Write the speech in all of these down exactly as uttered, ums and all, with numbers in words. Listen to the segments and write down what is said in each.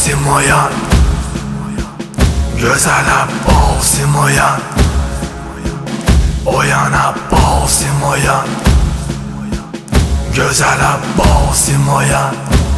Abbas'ım oyan, güzel Abbas'ım oyan, oyan Abbas'ım oyan, güzel Abbas'ım oyan.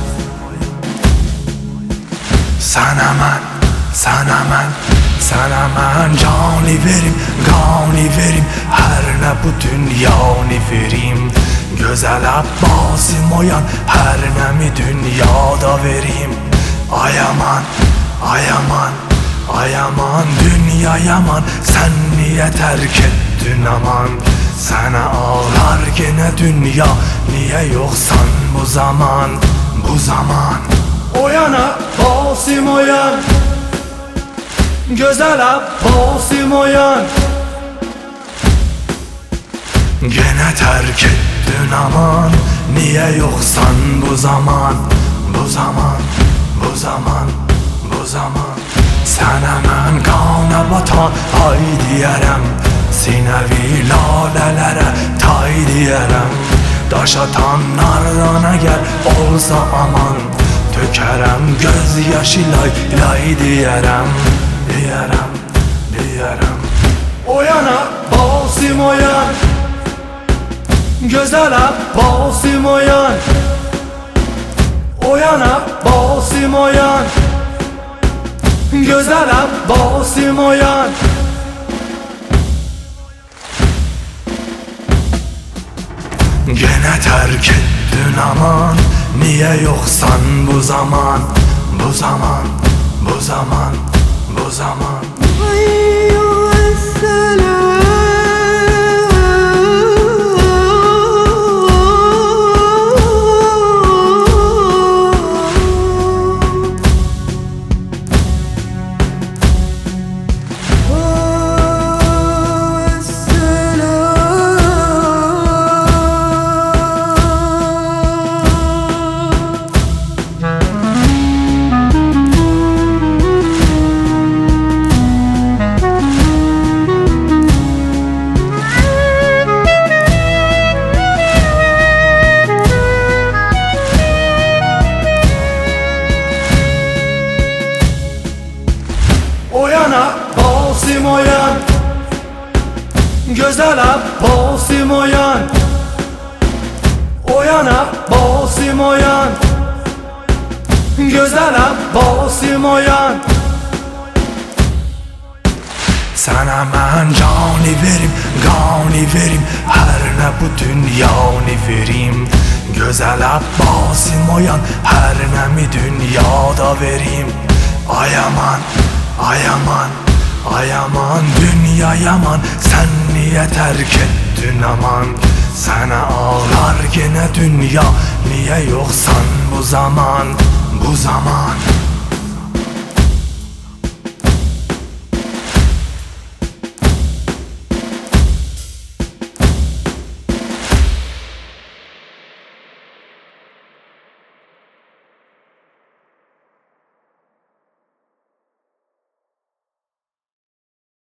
Sana mən, sana mən, sana mən cani verim, qani verim, hər nə bu dünyanı verim. Gözəl Abbas'ım oyan, hər nəmi dünyada verim. Ay aman, ay aman, ay aman, dünya yaman, sən niyə tərk etdin aman? Sənə ağlar genə dünya, niyə yoxsan bu zaman, bu zaman? Oyan Abbas'ım oyan, güzel Abbas'ım oyan. Gene terk ettin aman, niye yoksan bu zaman, bu zaman, bu zaman, bu zaman. Sənə mən qana batan ay deyərəm, sinəvi lalələrə tay deyərəm. Daş atanlardan əgər olsa aman, tökərəm göz yaşı lay lay deyərəm, deyərəm, deyərəm. Oyan Abbas'ım oyan, güzel Abbas'ım oyan, oyan Abbas'ım oyan, güzel Abbas'ım oyan. Gene terk ettin aman, niye yoksan bu zaman, bu zaman, bu zaman, bu zaman. Oyan Abbas'ım oyan, güzel Abbas'ım oyan, oyan Abbas'ım oyan, güzel Abbas'ım oyan. Sənə mən cani verim, qani verim, hər nə bu dünyanı verim. Gözəl Abbas'ım oyan, hər nəmi dünyada verim. Ay aman, ay aman, ay aman, dünya yaman, sən niyə tərk etdin aman? Sənə ağlar genə dünya, niyə yoxsan bu zaman, bu zaman?